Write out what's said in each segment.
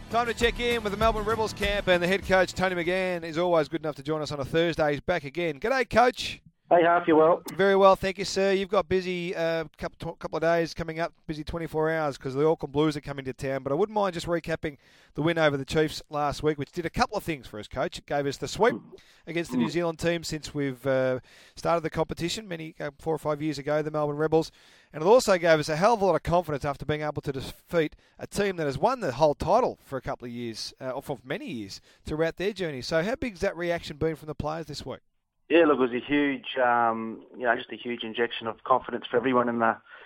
Time to check in with the Melbourne Rebels camp, and the head coach, Tony McGann, is always good enough to join us on a Thursday. He's back again. G'day, Coach. Hey, Half, you well? Very well, thank you, sir. You've got busy couple of days coming up, busy 24 hours because the Auckland Blues are coming to town. But I wouldn't mind just recapping the win over the Chiefs last week, which did a couple of things for us, Coach. It gave us the sweep against the New Zealand team since we've started the competition 4 or 5 years ago, the Melbourne Rebels. And it also gave us a hell of a lot of confidence after being able to defeat a team that has won the whole title for a couple of years, or for many years, throughout their journey. So how big's that reaction been from the players this week? Yeah, look, it was a huge, just a huge injection of confidence for everyone in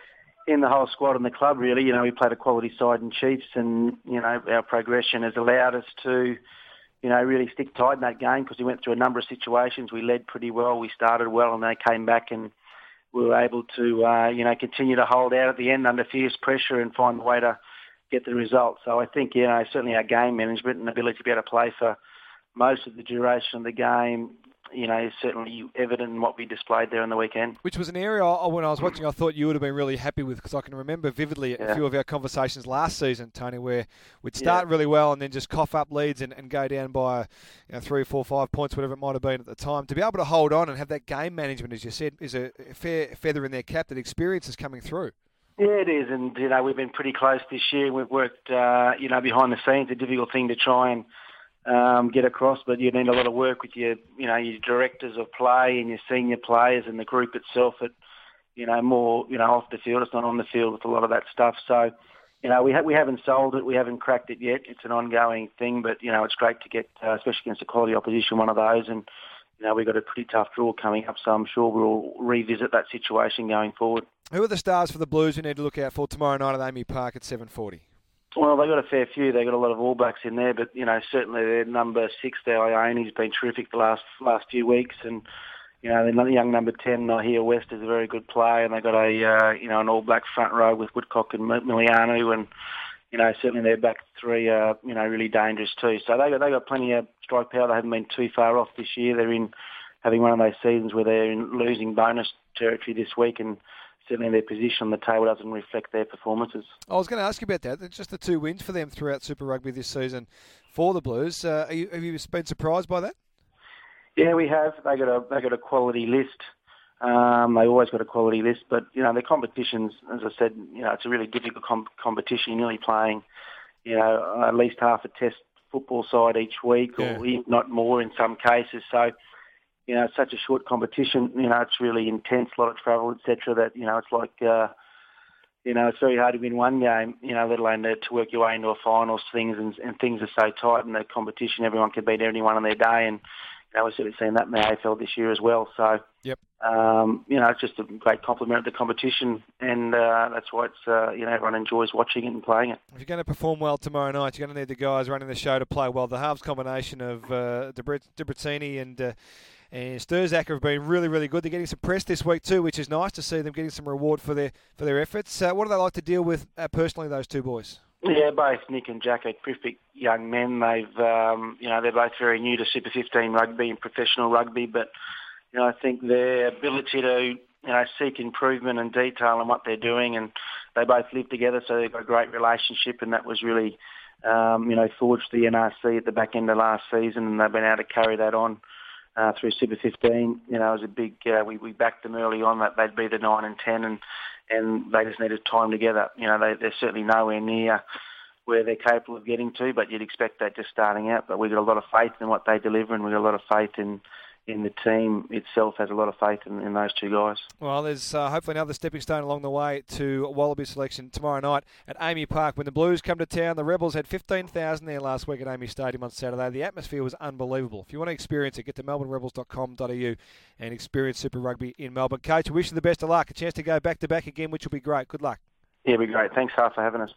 the whole squad and the club. Really, we played a quality side in Chiefs, and our progression has allowed us to, really stick tight in that game because we went through a number of situations. We led pretty well, we started well, and they came back and we were able to, continue to hold out at the end under fierce pressure and find a way to get the result. So I think, certainly our game management and ability to be able to play for most of the duration of the game, is certainly evident in what we displayed there on the weekend. Which was an area when I was watching I thought you would have been really happy with, because I can remember vividly a few of our conversations last season, Tony, where we'd start really well and then just cough up leads and go down by 3, 4, 5 points, whatever it might have been at the time. To be able to hold on and have that game management, as you said, is a fair feather in their cap. That experience is coming through. Yeah, it is, and we've been pretty close this year. We've worked, behind the scenes, a difficult thing to try and get across, but you need a lot of work with your directors of play and your senior players and the group itself at, more, off the field. It's not on the field with a lot of that stuff. So, we haven't sold it. We haven't cracked it yet. It's an ongoing thing, but, it's great to get, especially against a quality opposition, one of those. And, we've got a pretty tough draw coming up, so I'm sure we'll revisit that situation going forward. Who are the stars for the Blues we need to look out for tomorrow night at AAMI Park at 7:40? Well, they've got a fair few. They've got a lot of All Blacks in there, but, certainly their number 6 there, Ioni's been terrific the last few weeks. And, the young number 10, Nahir West, is a very good player. And they've got an All Black front row with Woodcock and Milianu. And, certainly their back three are, really dangerous too. So they've got plenty of strike power. They haven't been too far off this year. They're in having one of those seasons where they're in losing bonus territory this week, and certainly their position on the table doesn't reflect their performances. I was going to ask you about that. It's just the 2 wins for them throughout Super Rugby this season for the Blues. Have you been surprised by that? Yeah, we have. They got a quality list. They always got a quality list, but their competitions, as I said, it's a really difficult competition. You're nearly playing, at least half a Test football side each week, or if not more in some cases. So. It's such a short competition, it's really intense, a lot of travel, etc. that, it's like, it's very hard to win one game, let alone to work your way into a finals, and things are so tight in the competition, everyone can beat anyone on their day, and, we're certainly seeing that in the AFL this year as well. So, it's just a great compliment of the competition, and that's why it's, everyone enjoys watching it and playing it. If you're going to perform well tomorrow night, you're going to need the guys running the show to play well. The halves combination of Debreczini and Sturzaker have been really, really good. They're getting some press this week too, which is nice to see them getting some reward for their efforts. What do they like to deal with personally, those two boys? Yeah, both Nick and Jack are terrific young men. They're both very new to Super 15 rugby and professional rugby, but I think their ability to seek improvement and detail in what they're doing, and they both live together, so they've got a great relationship, and that was really forged the NRC at the back end of last season, and they've been able to carry that on. Through Super 15, it was a big. We backed them early on that they'd be the 9 and 10, and they just needed time together. They're certainly nowhere near where they're capable of getting to, but you'd expect that just starting out. But we've got a lot of faith in what they deliver, and we've got a lot of faith in the team itself has a lot of faith in those two guys. Well, there's hopefully another stepping stone along the way to Wallaby selection tomorrow night at AAMI Park. When the Blues come to town, the Rebels had 15,000 there last week at AAMI Stadium on Saturday. The atmosphere was unbelievable. If you want to experience it, get to melbournerebels.com.au and experience Super Rugby in Melbourne. Coach, we wish you the best of luck. A chance to go back-to-back again, which will be great. Good luck. Yeah, it'll be great. Thanks, Half, for having us.